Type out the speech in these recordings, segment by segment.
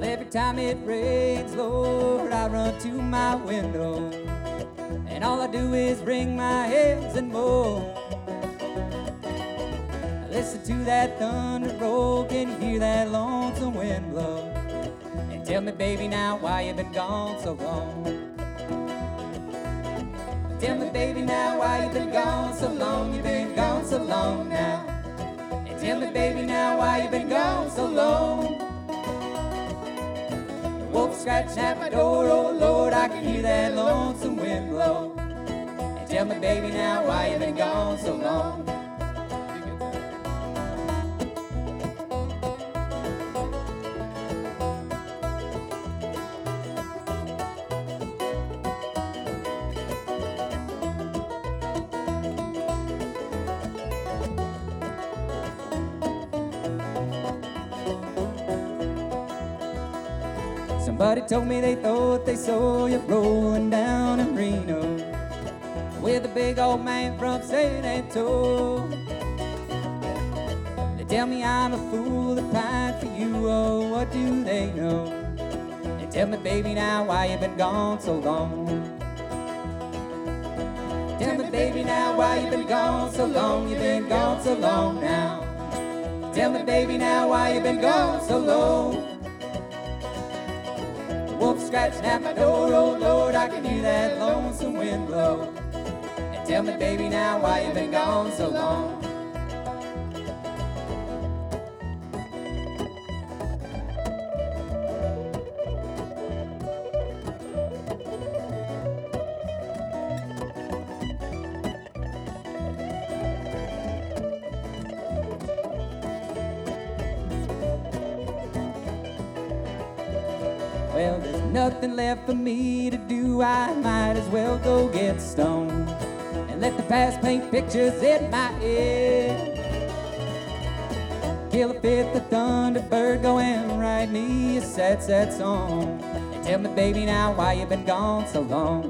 Every time it rains, Lord, I run to my window, and all I do is wring my hands and moan. I listen to that thunder roll, can you hear that lonesome wind blow? And tell me, baby, now why you been gone so long? Tell me, baby, now why you been gone so long? You been gone so long now. And tell me, baby, now why you been gone so long? Wolf scratching at my door, oh Lord, I can hear that lonesome wind blow. And tell me, baby, now why you been gone so long? Somebody told me they thought they saw you rolling down in Reno with a big old man from San Antonio. They tell me I'm a fool that pined for you, oh, what do they know? They tell me, baby, now why you been gone so long? Tell me, baby, now why you been gone so long? You been gone so long now. Tell me, baby, now why you been gone so long? Wolf scratching at my door, oh Lord, I can hear that lonesome wind blow. And tell me, baby, now why you been gone so long? Well, there's nothing left for me to do. I might as well go get stoned and let the past paint pictures in my head. Kill a fifth of Thunderbird, go and write me a sad, sad song. And tell me, baby, now why you been gone so long?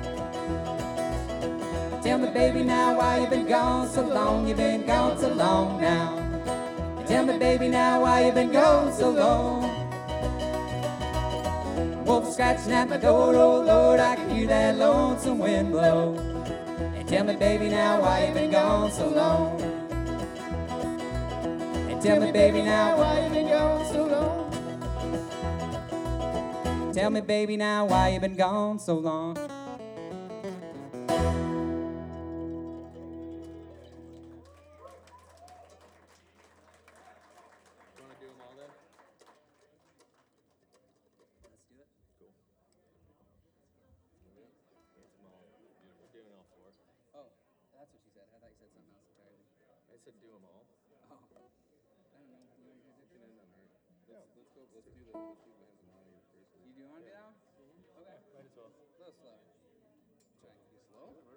Tell me, baby, now why you been gone so long? You been gone so long now. Tell me, baby, now why you been gone so long? Wolf scratching at my door, oh Lord, I can hear that lonesome wind blow. And tell me, baby, now why you been gone so long? And tell me, baby, now why you been gone so long? Tell me, baby, now why you been gone so long? That's what you said. I thought you said something else entirely. I said do them all. Oh, I don't know. Let's go. Let's do the Hands of Maya first. You do want to do that one? Okay. Might as well. A little slow.